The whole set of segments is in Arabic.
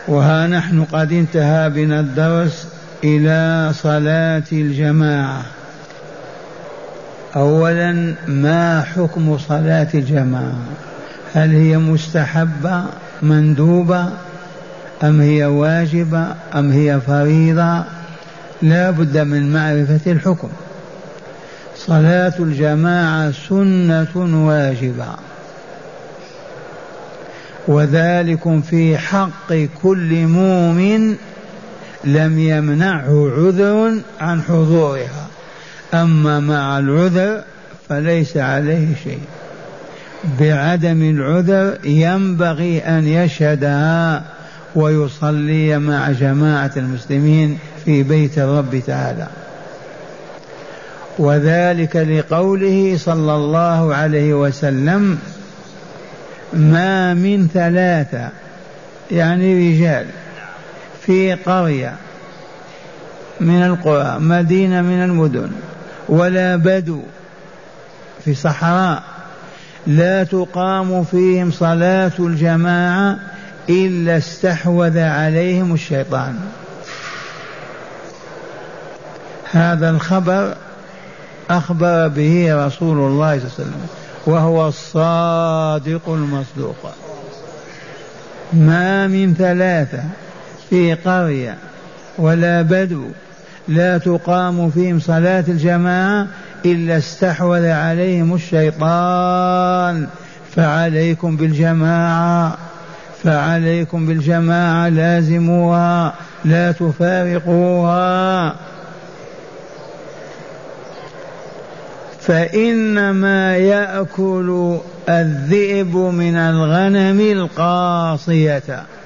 وها نحن قد انتهى بنا الدرس إلى صلاة الجماعة. أولا، ما حكم صلاة الجماعة؟ هل هي مستحبة مندوبة أم هي واجبة أم هي فريضة؟ لا بد من معرفة الحكم. صلاة الجماعة سنة واجبة، وذلك في حق كل مؤمن لم يمنعه عذر عن حضورها، أما مع العذر فليس عليه شيء. بعدم العذر ينبغي أن يشهدها ويصلي مع جماعة المسلمين في بيت الرب تعالى، وذلك لقوله صلى الله عليه وسلم: ما من ثلاثة، يعني رجال، في قرية من القرى، مدينة من المدن، ولا بدو في صحراء، لا تقام فيهم صلاة الجماعة إلا استحوذ عليهم الشيطان. هذا الخبر أخبر به رسول الله صلى الله عليه وسلم، وهو الصادق المصدوق. ما من ثلاثة في قرية ولا بدو لا تقام فيهم صلاة الجماعة إلا استحوذ عليهم الشيطان، فعليكم بالجماعة، فعليكم بالجماعة، لازموها لا تفارقوها. فإنما يأكل الذئب من الغنم القاصية.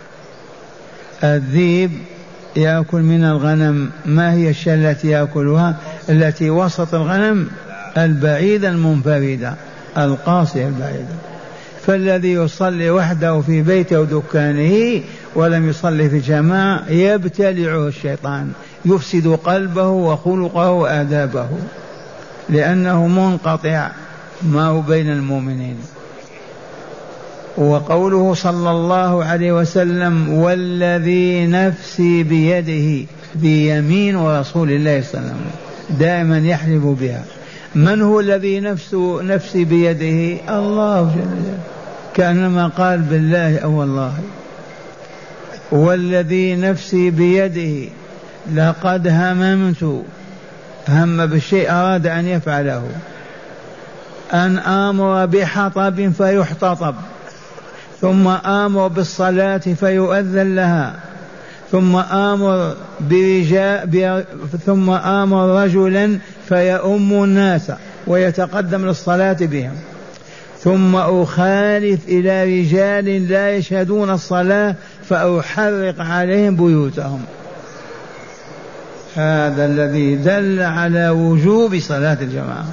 الذئب يأكل من الغنم، ما هي الشاة التي يأكلها؟ التي وسط الغنم، البعيدة المنفردة، القاصية البعيدة. فالذي يصلي وحده في بيته ودكانه ولم يصلي في جماعة يبتلعه الشيطان، يفسد قلبه وخلقه وآدابه، لأنه منقطع ما هو بين المؤمنين. وقوله صلى الله عليه وسلم: والذي نفسي بيده، بيمين رسول الله صلى الله عليه وسلم، دائما يحلف بها. من هو الذي نفسي بيده؟ الله جل جلاله، كأنما قال بالله أو والله. والذي نفسي بيده لقد هممت، هم بالشيء أراد أن يفعله، أن آمر بحطب فيحتطب، ثم آمر بالصلاة فيؤذن لها، ثم آمر رجلا فيؤم الناس ويتقدم للصلاة بهم، ثم أخالف إلى رجال لا يشهدون الصلاة فأحرق عليهم بيوتهم. هذا الذي دل على وجوب صلاة الجماعة.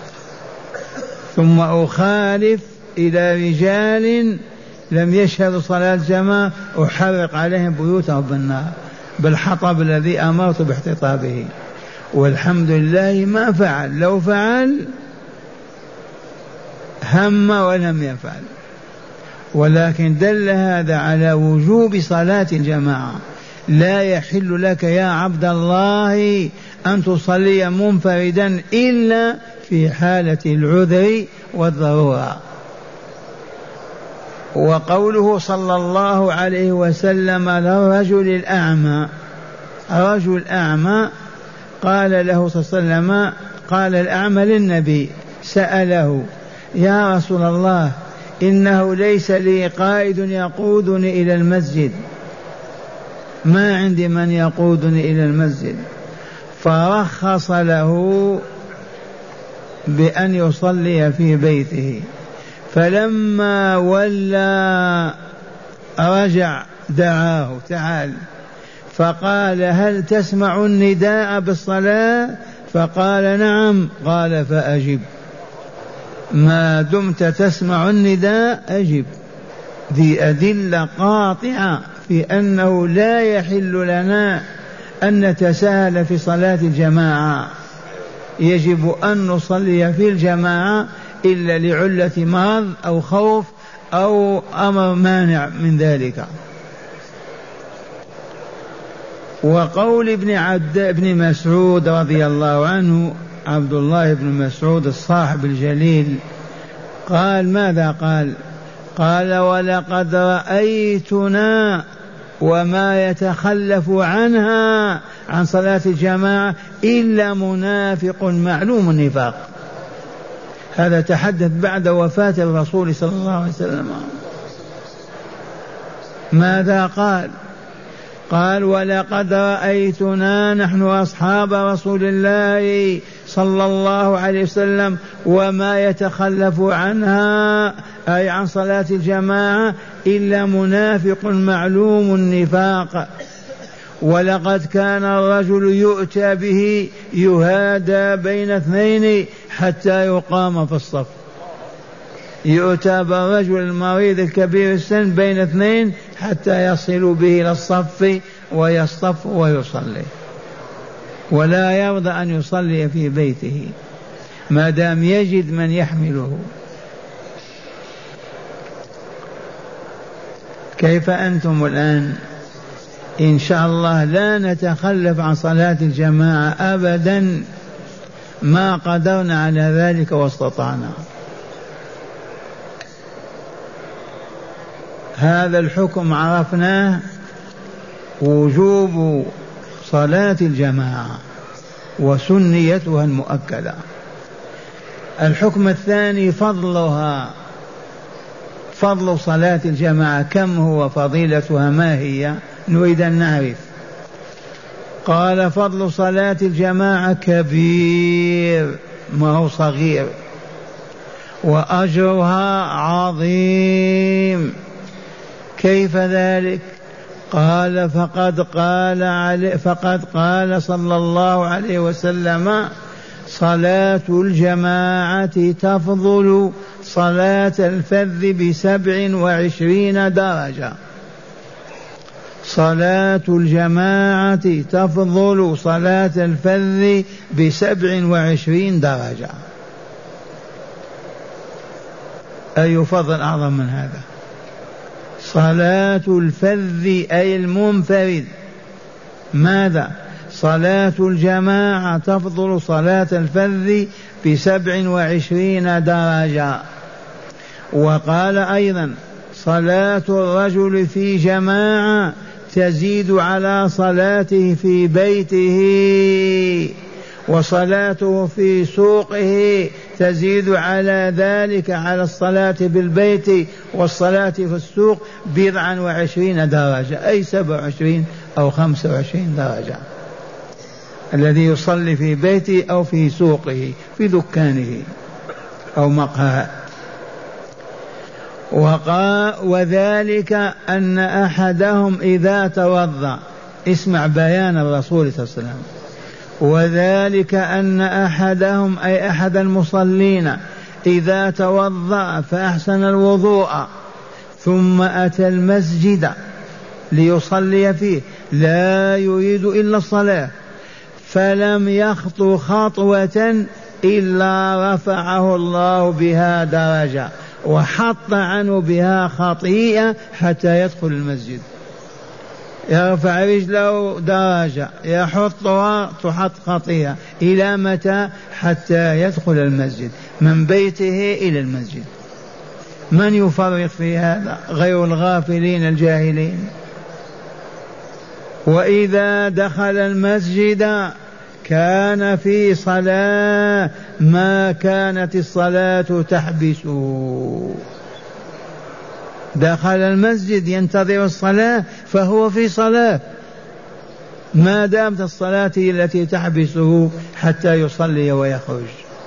ثم أخالف إلى رجال لم يشهدوا صلاة الجماعة أحرق عليهم بيوتهم بالنار، بالحطب الذي أمرت باحتطابه. والحمد لله ما فعل، لو فعل هم ولم يفعل، ولكن دل هذا على وجوب صلاة الجماعة. لا يحل لك يا عبد الله أن تصلي منفردا إلا في حالة العذر والضرورة. وقوله صلى الله عليه وسلم للرجل الأعمى، رجل أعمى قال له صلى الله عليه وسلم، قال الأعمى للنبي، سأله: يا رسول الله، إنه ليس لي قائد يقودني إلى المسجد، ما عندي من يقودني إلى المسجد. فرخص له بأن يصلي في بيته. فلما ولى رجع دعاه: تعال. فقال: هل تسمع النداء بالصلاة؟ فقال: نعم. قال: فأجب، ما دمت تسمع النداء أجب. ذي أدلة قاطعة في أنه لا يحل لنا أن نتساهل في صلاة الجماعة، يجب أن نصلي في الجماعة إلا لعلة مرض أو خوف أو أمر مانع من ذلك. وقول ابن مسعود رضي الله عنه، عبد الله بن مسعود الصاحب الجليل، قال ماذا قال ولقد رأيتنا وما يتخلف عنها عن صلاة الجماعة إلا منافق معلوم النفاق. هذا تحدث بعد وفاة الرسول صلى الله عليه وسلم. ماذا قال ولقد رأيتنا نحن أصحاب رسول الله صلى الله عليه وسلم وما يتخلف عنها أي عن صلاة الجماعة إلا منافق معلوم النفاق. ولقد كان الرجل يؤتى به يهادى بين اثنين حتى يقام في الصف. يؤتى بالرجل المريض الكبير السن بين اثنين حتى يصل به إلى الصف ويصطف ويصلي، ولا يرضى أن يصلي في بيته ما دام يجد من يحمله. كيف أنتم الآن؟ إن شاء الله لا نتخلف عن صلاة الجماعة أبدا ما قدرنا على ذلك واستطعنا. هذا الحكم عرفناه، وجوب صلاة الجماعة وسنيتها المؤكدة. الحكم الثاني فضلها، فضل صلاة الجماعة كم هو، فضيلتها ما هي؟ نريد أن نعرف. قال فضل صلاة الجماعة كبير ما هو صغير، وأجرها عظيم. كيف ذلك؟ قال فقد قال صلى الله عليه وسلم صلاة الجماعة تفضل صلاة الفذ ب27 درجة. صلاة الجماعة تفضل صلاة الفذ ب27 درجة. أي فضل أعظم من هذا؟ صلاة الفذ أي المنفرد. ماذا؟ صلاة الجماعة تفضل صلاة الفذ ب27 درجة. وقال أيضا صلاة الرجل في جماعة تزيد على صلاته في بيته، وصلاته في سوقه تزيد على ذلك، على الصلاة بالبيت والصلاة في السوق 27 درجة، أي 27 أو 25 درجة. الذي يصلي في بيته أو في سوقه في دكانه أو مقهى. وذلك أن أحدهم إذا توضأ، اسمع بيان الرسول صلى الله عليه وسلم، وذلك أن أحدهم أي أحد المصلين إذا توضأ فأحسن الوضوء ثم أتى المسجد ليصلي فيه لا يريد إلا الصلاة، فلم يخطو خطوة إلا رفعه الله بها درجة وحط عنه بها خطيئة حتى يدخل المسجد. يرفع رجله درجة، يحطها تحط خطيئة. إلى متى؟ حتى يدخل المسجد، من بيته إلى المسجد. من يفرق في هذا غير الغافلين الجاهلين؟ وإذا دخل المسجد كان في صلاة ما كانت الصلاة تحبسه. دخل المسجد ينتظر الصلاة فهو في صلاة، ما دامت الصلاة التي تحبسه حتى يصلي ويخرج.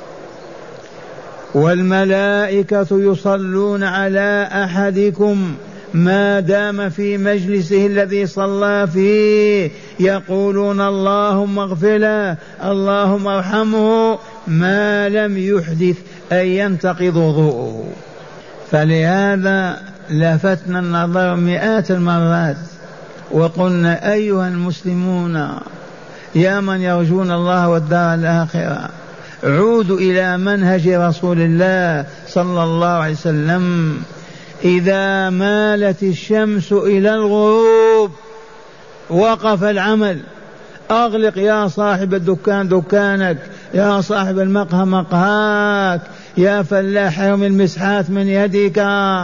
والملائكة يصلون على أحدكم ما دام في مجلسه الذي صلى فيه، يقولون اللهم اغفر له اللهم ارحمه ما لم يحدث أي ينتقض وضوءه. فلهذا لفتنا النظر مئات المرات وقلنا أيها المسلمون يا من يرجون الله والدار الآخرة، عودوا إلى منهج رسول الله صلى الله عليه وسلم. إذا مالت الشمس إلى الغروب وقف العمل. أغلق يا صاحب الدكان دكانك، يا صاحب المقهى مقهاك، يا فلاح ارمي المسحات من يدك.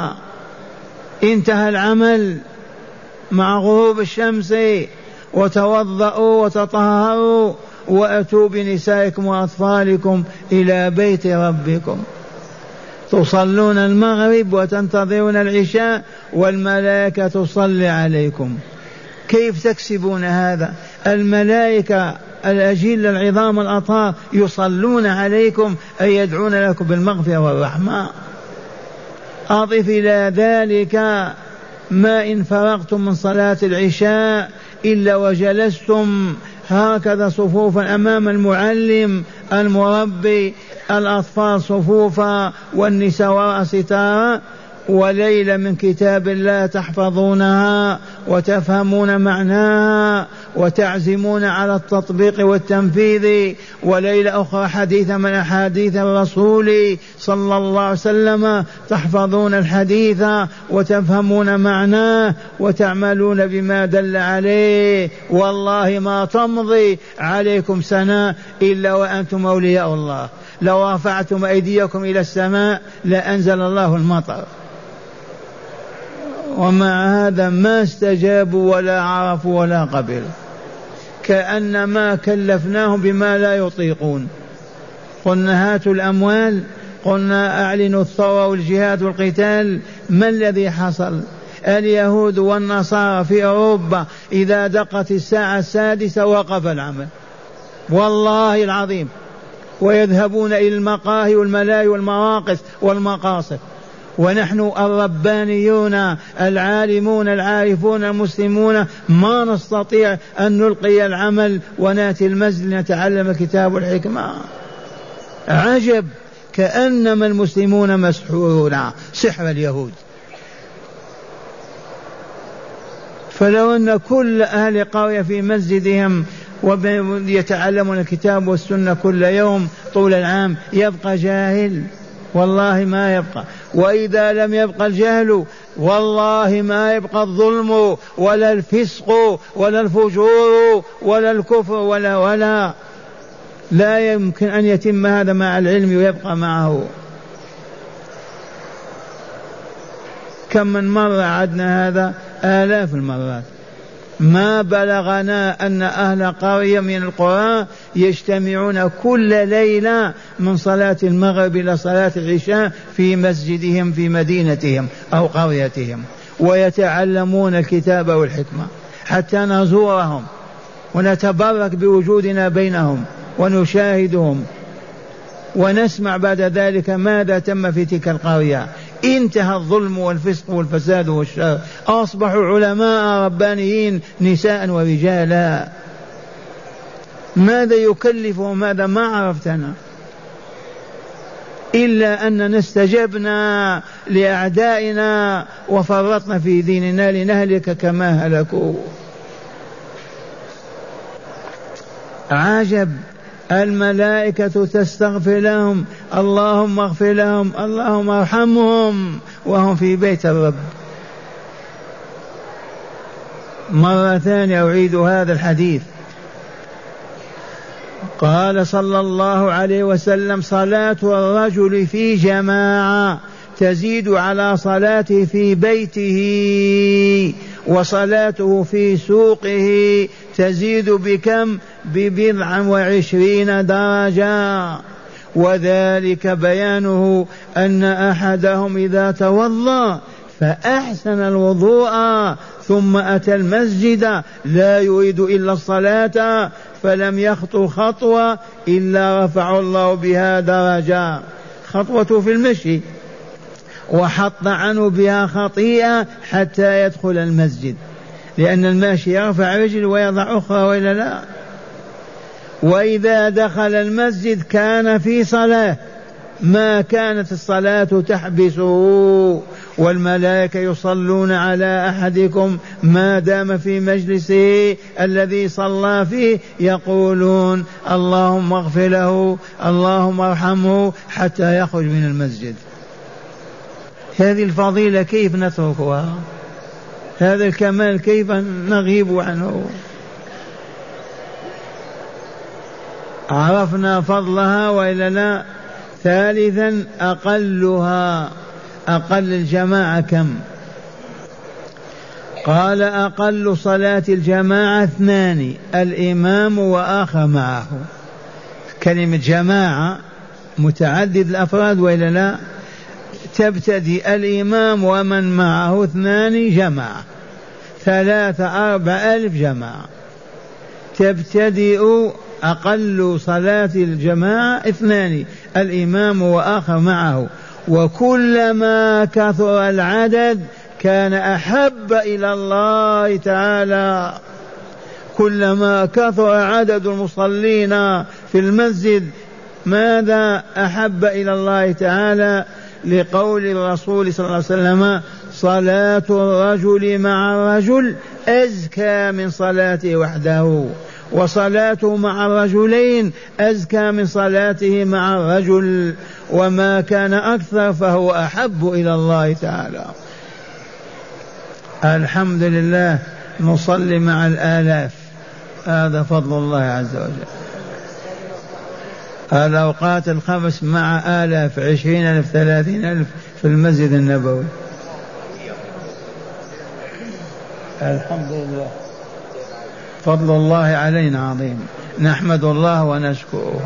انتهى العمل مع غروب الشمس، وتوضأوا وتطهروا وأتوا بنسائكم وأطفالكم إلى بيت ربكم. تصلون المغرب وتنتظرون العشاء والملائكة تصلي عليكم. كيف تكسبون هذا؟ الملائكة الأجل العظام الأطهار يصلون عليكم أي يدعون لكم بالمغفرة والرحمة. أضف إلى ذلك ما إن فرغتم من صلاة العشاء إلا وجلستم هكذا صفوفا أمام المعلم المربي، الأطفال صفوفا والنساء وراء ستارا، وليلة من كتاب الله تحفظونها وتفهمون معناها وتعزمون على التطبيق والتنفيذ، وليلة أخرى حديث من أحاديث الرسول صلى الله عليه وسلم تحفظون الحديث وتفهمون معناه وتعملون بما دل عليه. والله ما تمضي عليكم سنة إلا وأنتم أولياء الله. لو رفعتم أيديكم إلى السماء لأنزل الله المطر، ومع هذا ما استجابوا ولا عرفوا ولا قبلوا، كأنما كلفناهم بما لا يطيقون. قلنا هاتوا الأموال، قلنا أعلنوا الثورة والجهاد والقتال، ما الذي حصل؟ اليهود والنصارى في أوروبا إذا دقت الساعة 6 وقف العمل والله العظيم، ويذهبون إلى المقاهي والملاهي والمراقص والمقاصد، ونحن الربانيون العالمون العارفون المسلمون ما نستطيع أن نلقي العمل ونأتي المسجد نتعلم الكتاب والحكمة. عجب، كأنما المسلمون مسحورون سحر اليهود. فلو أن كل أهل قرية في مسجدهم ويتعلمون الكتاب والسنة كل يوم طول العام، يبقى جاهل؟ والله ما يبقى. وإذا لم يبقى الجهل والله ما يبقى الظلم ولا الفسق ولا الفجور ولا الكفر ولا لا يمكن أن يتم هذا مع العلم ويبقى معه. كم من مرة عدنا هذا؟ آلاف المرات. ما بلغنا أن أهل قرية من القرى يجتمعون كل ليلة من صلاة المغرب إلى صلاة العشاء في مسجدهم في مدينتهم أو قريتهم، ويتعلمون الكتاب والحكمة، حتى نزورهم ونتبرك بوجودنا بينهم ونشاهدهم ونسمع بعد ذلك ماذا تم في تلك القرية. انتهى الظلم والفسق والفساد والشر، أصبحوا علماء ربانيين نساء ورجالا. ماذا يكلفهم هذا؟ ما عرفتنا إلا أننا استجبنا لأعدائنا وفرطنا في ديننا لنهلك كما هلكوا. عجب، الملائكة تستغفر لهم، اللهم اغفر لهم، اللهم ارحمهم، وهم في بيت الرب. مرة ثانية أعيد هذا الحديث. قال صلى الله عليه وسلم: صلاة الرجل في جماعة تزيد على صلاته في بيته، وصلاته في سوقه تزيد بكم؟ ب20 درجة. وذلك بيانه أن أحدهم إذا توضأ فأحسن الوضوء ثم أتى المسجد لا يريد إلا الصلاة فلم يخطو خطوة إلا رفع الله بها درجة، خطوة في المشي، وحط عنه بها خطيئة حتى يدخل المسجد، لأن الماشي يرفع رجل ويضع أخرى وإلا لا. وإذا دخل المسجد كان في صلاة ما كانت الصلاة تحبسه، والملائكة يصلون على أحدكم ما دام في مجلسه الذي صلى فيه، يقولون اللهم اغفر له، اللهم ارحمه، حتى يخرج من المسجد. هذه الفضيلة كيف نتركها؟ هذا الكمال كيف نغيب عنه؟ عرفنا فضلها وإلا لا؟ ثالثا أقلها، أقل الجماعة كم؟ قال أقل صلاة الجماعة 2، الإمام وآخر معه. كلمة جماعة متعدد الأفراد وإلا لا؟ تبتدي الإمام ومن معه 2 جماعة، 3 4 ألف جماعة. تبتدئ أقل صلاة الجماعة 2، الإمام وآخر معه، وكلما كثر العدد كان أحب إلى الله تعالى. كلما كثر عدد المصلين في المسجد ماذا أحب إلى الله تعالى؟ لقول الرسول صلى الله عليه وسلم: صلاة الرجل مع الرجل أزكى من صلاته وحده، وصلاته مع الرجلين أزكى من صلاته مع الرجل، وما كان أكثر فهو أحب إلى الله تعالى. الحمد لله نصلي مع الآلاف، هذا فضل الله عز وجل. الأوقات الخمس مع آلاف، 20,000 30,000 في المسجد النبوي. الحمد لله، فضل الله علينا عظيم، نحمد الله ونشكره.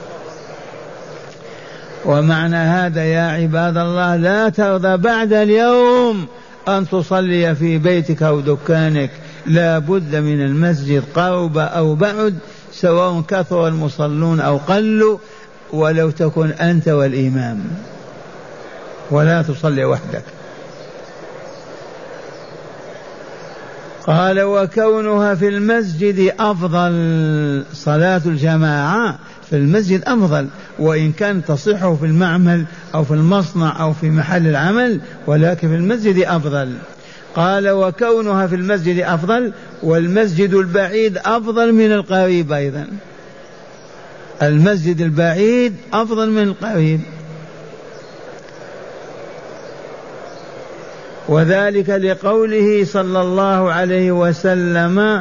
ومعنى هذا يا عباد الله لا ترضى بعد اليوم أن تصلي في بيتك أو دكانك، لا بد من المسجد قرب أو بعد، سواء كثر المصلون أو قلوا، ولو تكن أنت والإمام، ولا تصلي وحدك. قال: وكونها في المسجد أفضل، صلاة الجماعة في المسجد أفضل، وإن كان تصح في المعمل أو في المصنع أو في محل العمل، ولكن في المسجد أفضل. قال: وكونها في المسجد أفضل، والمسجد البعيد أفضل من القريب أيضا، المسجد البعيد أفضل من القريب. وذلك لقوله صلى الله عليه وسلم،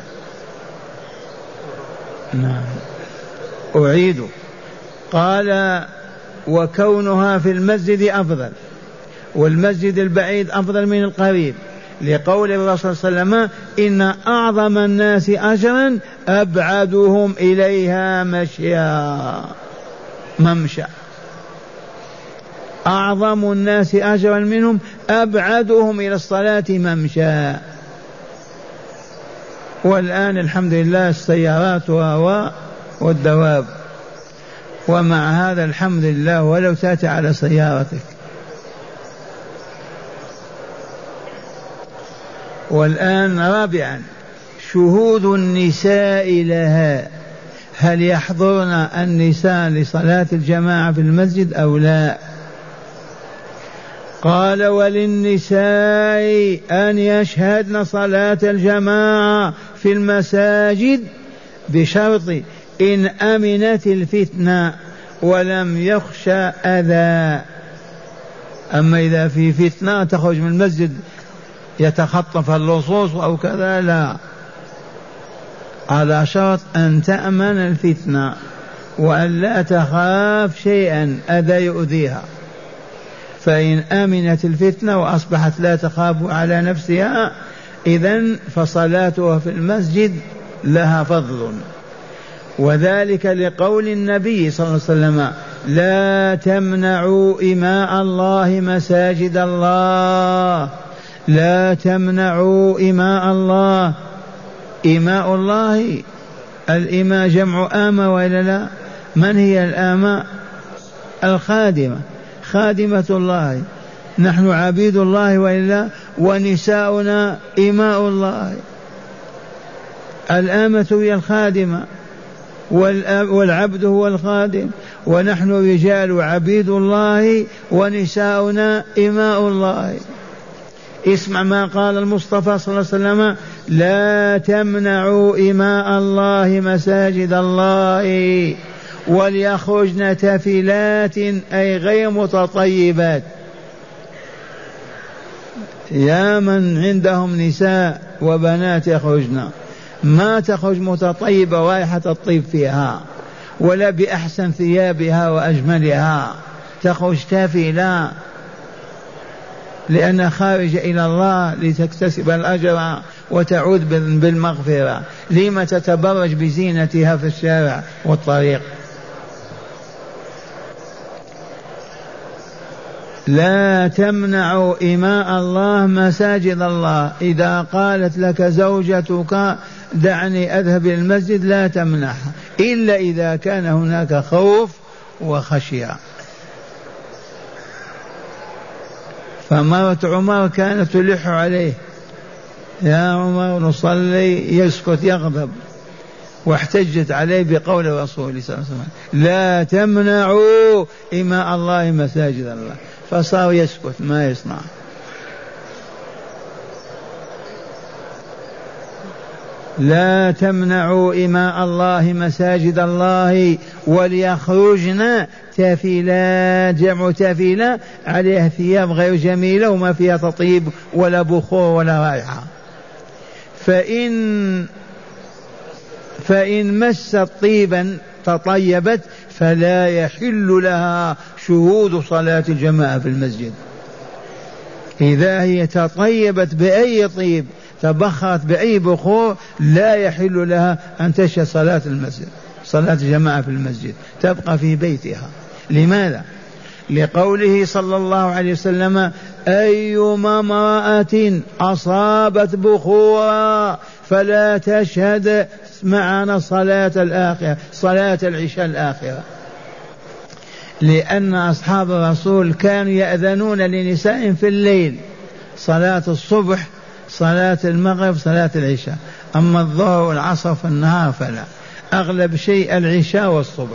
نعم أعيد، قال: وكونها في المسجد أفضل، والمسجد البعيد أفضل من القريب، لقول الرسول صلى الله عليه وسلم: إن أعظم الناس أجرا أبعدهم إليها ممشى. أعظم الناس أجرا منهم أبعدهم إلى الصلاة ممشى. والآن الحمد لله السيارات والدواب، ومع هذا الحمد لله ولو تأتي على سيارتك. والآن رابعا شهود النساء لها، هل يحضرن النساء لصلاة الجماعة في المسجد أو لا؟ قال: وللنساء أن يشهدن صلاة الجماعة في المساجد بشرط إن أمنت الفتنة ولم يخشى أذى. أما إذا في فتنة تخرج من المسجد يتخطف اللصوص أو كذا، لا، على شرط أن تأمن الفتنة وأن لا تخاف شيئا أذى يؤذيها. فإن أمنت الفتنة وأصبحت لا تخاف على نفسها، إذن فصلاتها في المسجد لها فضل. وذلك لقول النبي صلى الله عليه وسلم: لا تمنعوا إماء الله مساجد الله، لا تمنعوا إماء الله. إماء الله، الإماء جمع آمة وإلا لا؟ من هي الآمة؟ الخادمة، خادمة الله، نحن عبيد الله وإلا، ونساؤنا إماء الله. الآمة هي الخادمة والعبد هو الخادم، ونحن رجال عبيد الله ونساؤنا إماء الله. اسمع ما قال المصطفى صلى الله عليه وسلم: لا تمنعوا إماء الله مساجد الله وليخرجن تفلات، أي غير متطيبات. يا من عندهم نساء وبنات يخرجن، ما تخرج متطيبة رائحة الطيب فيها ولا بأحسن ثيابها وأجملها، تخرج تافهة لأنها خارجة إلى الله لتكتسب الأجر وتعود بالمغفرة. لما تتبرج بزينتها في الشارع والطريق؟ لا تمنعوا إماء الله مساجد الله. إذا قالت لك زوجتك دعني أذهب إلى المسجد لا تمنعها إلا إذا كان هناك خوف وخشية. فمرة عمر كانت تلح عليه يا عمر نصلي، يسكت يغضب، واحتجت عليه بقول الرسول صلى الله عليه وسلم لا تمنعوا إماء الله مساجد الله، فصار يسكت ما يصنع. لا تمنعوا إماء الله مساجد الله وليخرجن تافلات، جمع تافلة عليها ثياب غير جميلة وما فيها تطيب ولا بخور ولا رائحة. فإن مست طيبا تطيبت فلا يحل لها شهود صلاة الجماعة في المسجد. إذا هي تطيبت بأي طيب تبخرت بأي بخور لا يحل لها أن تشهد صلاة المسجد، صلاة الجماعة في المسجد، تبقى في بيتها. لماذا؟ لقوله صلى الله عليه وسلم أيما امرأة أصابت بخورا فلا تشهد معنا صلاة الآخرة، صلاة العشاء الآخرة. لأن أصحاب الرسول كانوا يأذنون لنساء في الليل صلاة الصبح، صلاة المغرب، صلاة العشاء. أما الظهر والعصر في النهار فلا، أغلب شيء العشاء والصبح.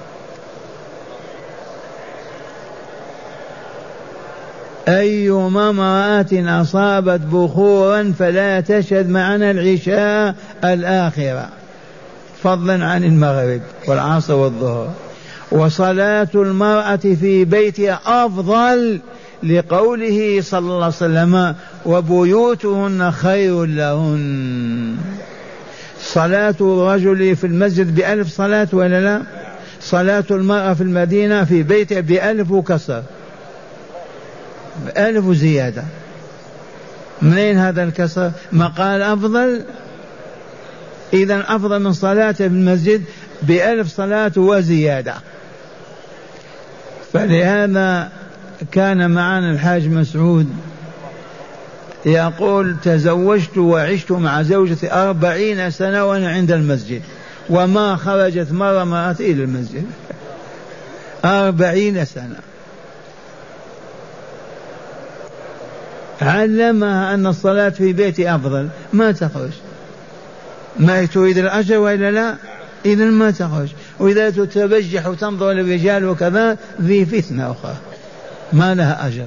أيما امرأة أصابت بخورا فلا تشهد معنا العشاء الآخرة، فضلا عن المغرب والعصر والظهر. وصلاة المرأة في بيتها أفضل لقوله صلى الله عليه وسلم وبيوتهن خير لهن. صلاة الرجل في المسجد ب1000 صلاة ولا لا؟ صلاة المرأة في المدينة في بيتها ب1000 وكسر، 1000 زيادة. منين هذا الكسر؟ ما قال أفضل؟ إذن أفضل من صلاة في المسجد ب1000 صلاة وزيادة. فلهذا كان معنا الحاج مسعود يقول تزوجت وعشت مع زوجتي 40 سنة وأنا عند المسجد وما خرجت مرة مرات إلى المسجد. 40 سنة. علمها أن الصلاة في بيتي أفضل، ما تخرج. ما تريد الأجر وإلا لا؟ إذن ما تخرج. وإذا تتبجح وتنظر للرجال وكذا ذي فتنة أخرى ما لها أجر.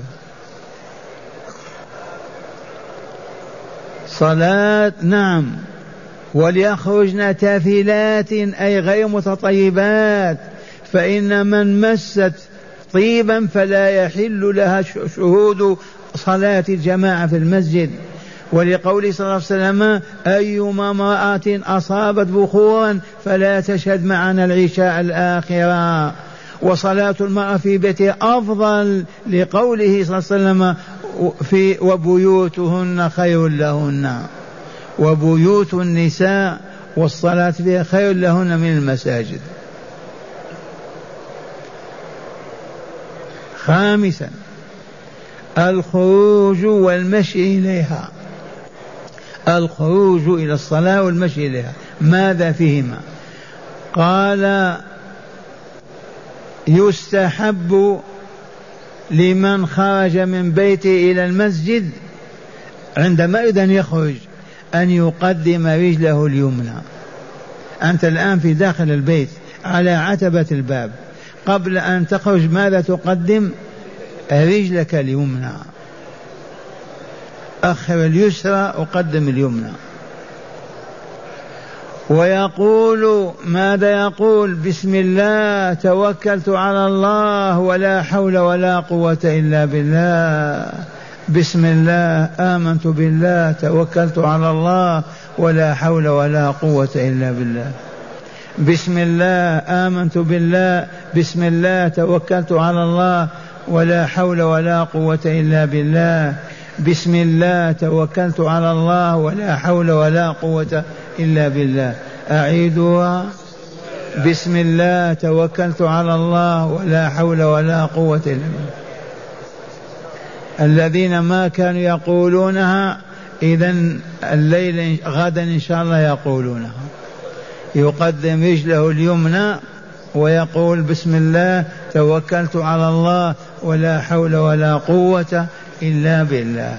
صلاة نعم. وليخرجن تافلات أي غير متطيبات، فإن من مست طيبا فلا يحل لها شهود صلاة الجماعة في المسجد. ولقوله صلى الله عليه وسلم أيما امرأة أصابت بخورا فلا تشهد معنا العشاء الآخرة. وصلاة المرأة في بيتها أفضل لقوله صلى الله عليه وسلم في وبيوتهن خير لهن. وبيوت النساء والصلاة فيها خير لهن من المساجد. خامسا الخروج والمشي إليها. الخروج إلى الصلاة والمشي إليها ماذا فيهما؟ قال يستحب لمن خرج من بيته إلى المسجد عندما يريد أن يخرج أن يقدم رجله اليمنى. أنت الآن في داخل البيت على عتبة الباب، قبل أن تخرج ماذا تقدم؟ رجلك اليمنى. أخر اليسرى أقدم اليمنى. ويقول ماذا يقول؟ بسم الله توكلت على الله ولا حول ولا قوة إلا بالله. بسم الله آمنت بالله توكلت على الله ولا حول ولا قوة إلا بالله. بسم الله آمنت بالله بسم الله توكلت على الله ولا حول ولا قوة إلا بالله. بسم الله توكلت على الله ولا حول ولا قوة إلا بالله. أعيدها. بسم الله توكلت على الله ولا حول ولا قوة إلا بالله. الذين ما كانوا يقولونها إذن الليل غدا إن شاء الله يقولونها. يقدم رجله اليمنى ويقول بسم الله توكلت على الله ولا حول ولا قوة إلا بالله.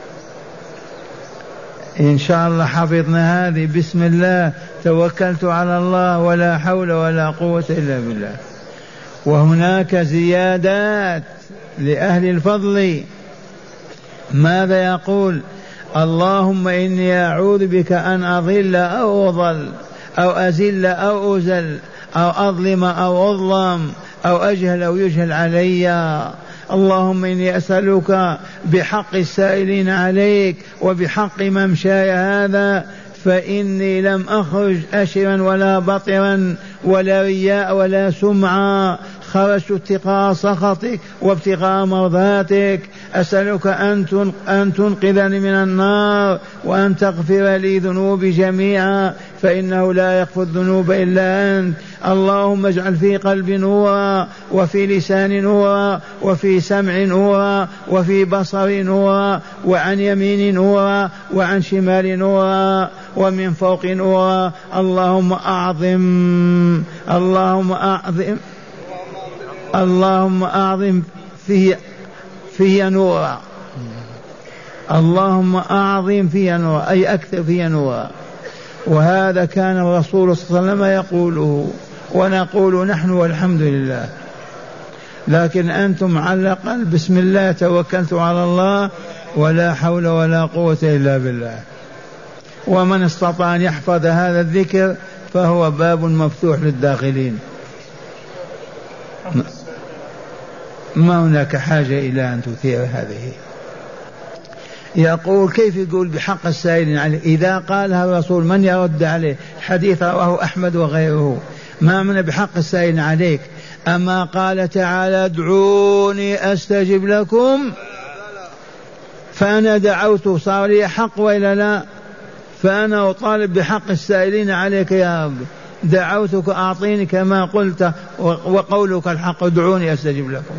إن شاء الله حفظنا هذه بسم الله توكلت على الله ولا حول ولا قوة إلا بالله. وهناك زيادات لأهل الفضل. ماذا يقول؟ اللهم إني أعوذ بك أن أضل أو أضل أو أزل أو أزل أو أظلم أو أظلم أو أجهل أو يجهل علي. اللهم إني أسألك بحق السائلين عليك وبحق ممشاي هذا فإني لم أخرج أشرا ولا بطرا ولا رياء ولا سمعا، خرجت اتقاء سخطك وابتغاء مرضاتك. أسألك أن تنقذني من النار وأن تغفر لي ذنوبي جميعا فإنه لا يغفر الذنوب إلا أنت. اللهم اجعل في قلبي نورا وفي لساني نورا وفي سمع نورا وفي بصر نورا وعن يمين نورا وعن شمال نورا ومن فوق نورا. اللهم أعظم اللهم أعظم في نورا. اللهم أعظم في نورا أي أكثر في نورا. وهذا كان الرسول صلى الله عليه وسلم يقوله ونقول نحن والحمد لله. لكن أنتم على الأقل بسم الله توكلت على الله ولا حول ولا قوة إلا بالله. ومن استطاع أن يحفظ هذا الذكر فهو باب مفتوح للداخلين. ما هناك حاجة إلى أن تثير هذه. يقول كيف يقول بحق السائلين عليه؟ إذا قالها الرسول من يرد عليه؟ حديث رواه أحمد وغيره. ما من بحق السائلين عليك؟ أما قال تعالى ادعوني أستجب لكم، فأنا دعوت صار لي حق وإلا لا؟ فأنا أطالب بحق السائلين عليك يا رب. دعوتك أعطيني كما قلت وقولك الحق ادعوني أستجب لكم.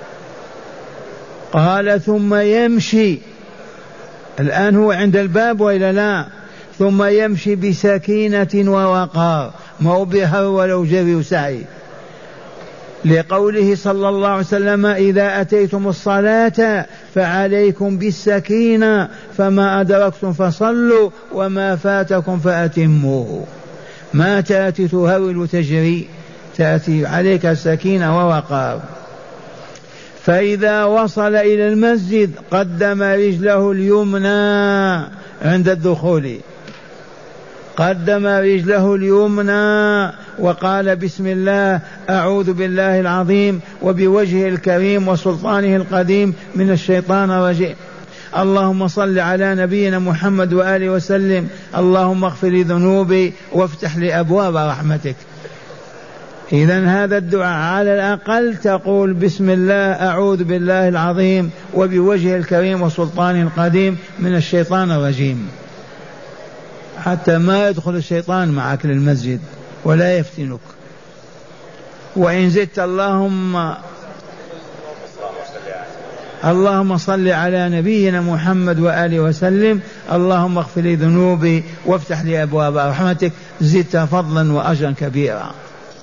قال ثم يمشي. الآن هو عند الباب وإلا لا؟ ثم يمشي بسكينة ووقار، ما هو بهرول وجري وسعي، لقوله صلى الله عليه وسلم إذا أتيتم الصلاة فعليكم بالسكينة فما أدركتم فصلوا وما فاتكم فأتموه. ما تأتي تهرول وتجري، تأتي عليك السكينة ووقار. فإذا وصل إلى المسجد قدم رجله اليمنى عند الدخول، قدم رجله اليمنى وقال بسم الله أعوذ بالله العظيم وبوجهه الكريم وسلطانه القديم من الشيطان الرجيم. اللهم صل على نبينا محمد وآله وسلم. اللهم اغفر لي ذنوبي وافتح لي أبواب رحمتك. إذن هذا الدعاء على الأقل تقول بسم الله أعوذ بالله العظيم وبوجهه الكريم وسلطانه القديم من الشيطان الرجيم، حتى ما يدخل الشيطان معك للمسجد ولا يفتنك. وإن زدت اللهم صل على نبينا محمد وآله وسلم. اللهم اغفر لي ذنوبي وافتح لي أبواب رحمتك، زدت فضلا وأجرا كبيرا.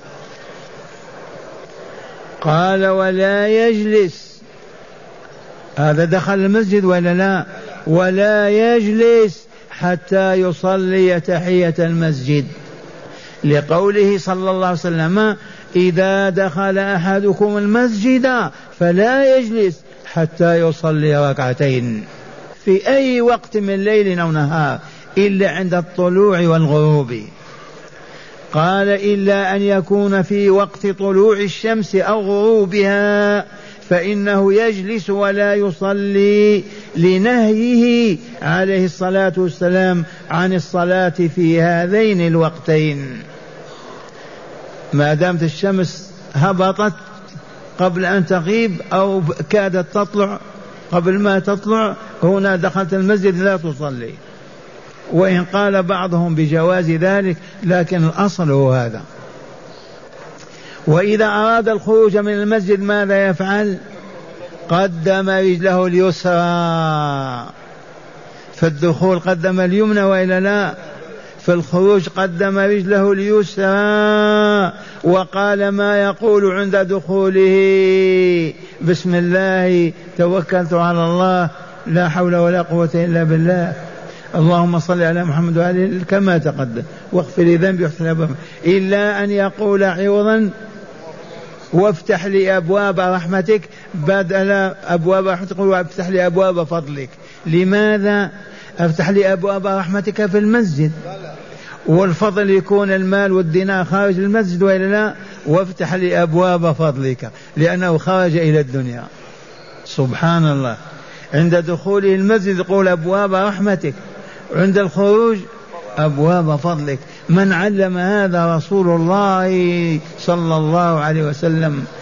قال ولا يجلس، هذا دخل المسجد ولا لا؟ ولا يجلس حتى يصلي تحية المسجد، لقوله صلى الله عليه وسلم إذا دخل أحدكم المسجد فلا يجلس حتى يصلي ركعتين في أي وقت من ليل أو نهار إلا عند الطلوع والغروب. قال إلا أن يكون في وقت طلوع الشمس أو غروبها، فإنه يجلس ولا يصلي لنهيه عليه الصلاة والسلام عن الصلاة في هذين الوقتين. ما دامت الشمس هبطت قبل أن تغيب أو كادت تطلع قبل ما تطلع، هنا دخلت المسجد لا تصلي، وإن قال بعضهم بجواز ذلك لكن الأصل هو هذا. وإذا أراد الخروج من المسجد ماذا يفعل؟ قدم رجله اليسرى، في الدخول قدم اليمنى وإلا لا؟ في الخروج قدم رجله اليسرى، وقال ما يقول عند دخوله: بسم الله توكلت على الله لا حول ولا قوة إلا بالله، اللهم صل على محمد وعلى كما تقدم واغفر لي ذنبي وافتح لي أبواب، إلا أن يقول عوضا: وافتح لي أبواب رحمتك، بدل أبواب رحمتك وافتح لي أبواب فضلك. لماذا افتح لي أبواب رحمتك في المسجد؟ والفضل يكون المال والدينار خارج المسجد وإلا لا؟ وافتح لي أبواب فضلك، لأنه خرج إلى الدنيا. سبحان الله، عند دخوله المسجد يقول أبواب رحمتك، عند الخروج أبواب فضلك. من علم هذا؟ رسول الله صلى الله عليه وسلم.